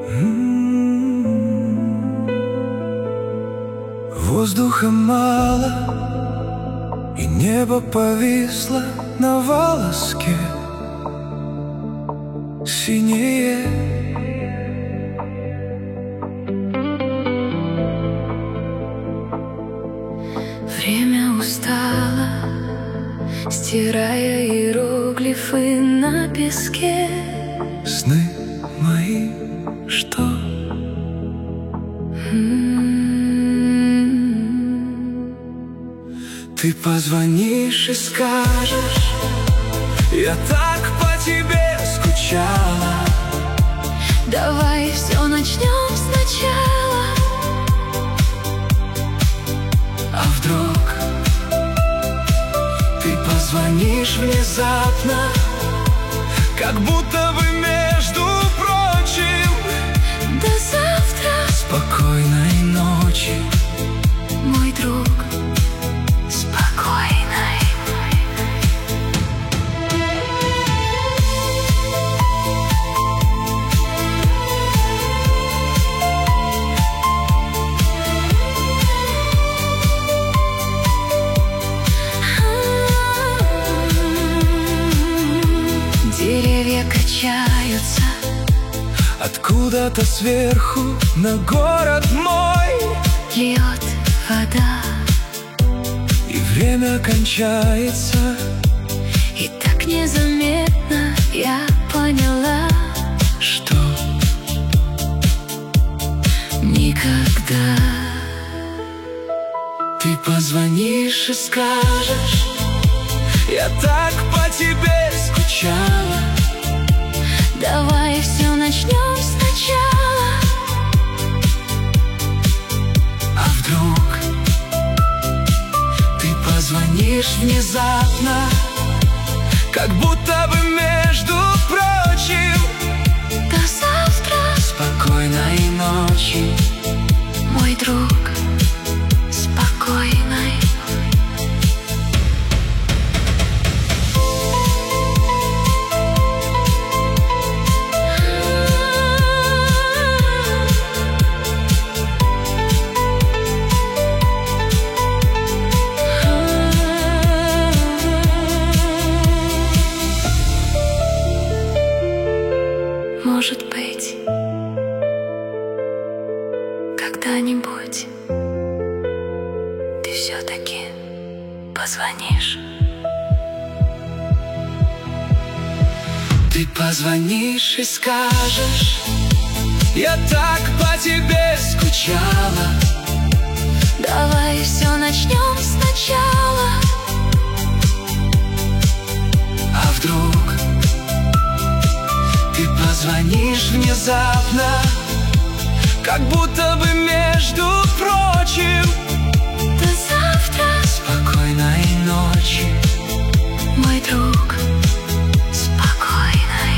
Воздуха мало, и небо повисло на волоске синее. Время устало, стирая иероглифы на песке. Сны мои, что? Ты позвонишь и скажешь: я так по тебе скучала. Давай все начнем сначала. А вдруг ты позвонишь внезапно, как будто бы между прочим: до завтра, спокойной ночи, мой друг, спокойной. Деревья качаются, откуда-то сверху на город мой льет вода, и время кончается. и так незаметно я поняла, Что? никогда. Ты позвонишь и скажешь: я так по тебе скучала. Давай все начнем сначала. А вдруг ты позвонишь внезапно, как будто бы между прочим: До завтра, спокойной ночи, мой друг, спокойной. Может быть, когда-нибудь ты все-таки позвонишь. ты позвонишь и скажешь: я так по тебе скучала. Давай все начнем сначала. А вдруг ты позвонишь внезапно, как будто бы между прочим: До завтра, спокойной ночи, мой друг, спокойной.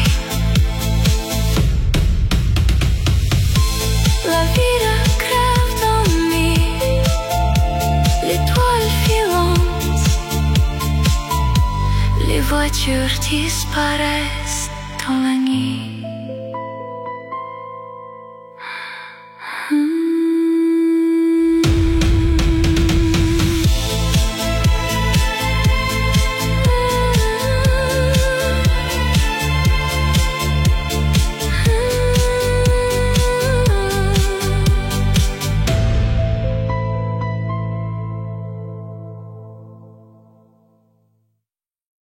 La vida crève en nuit, l'étoile filante, les voitures disparaissent.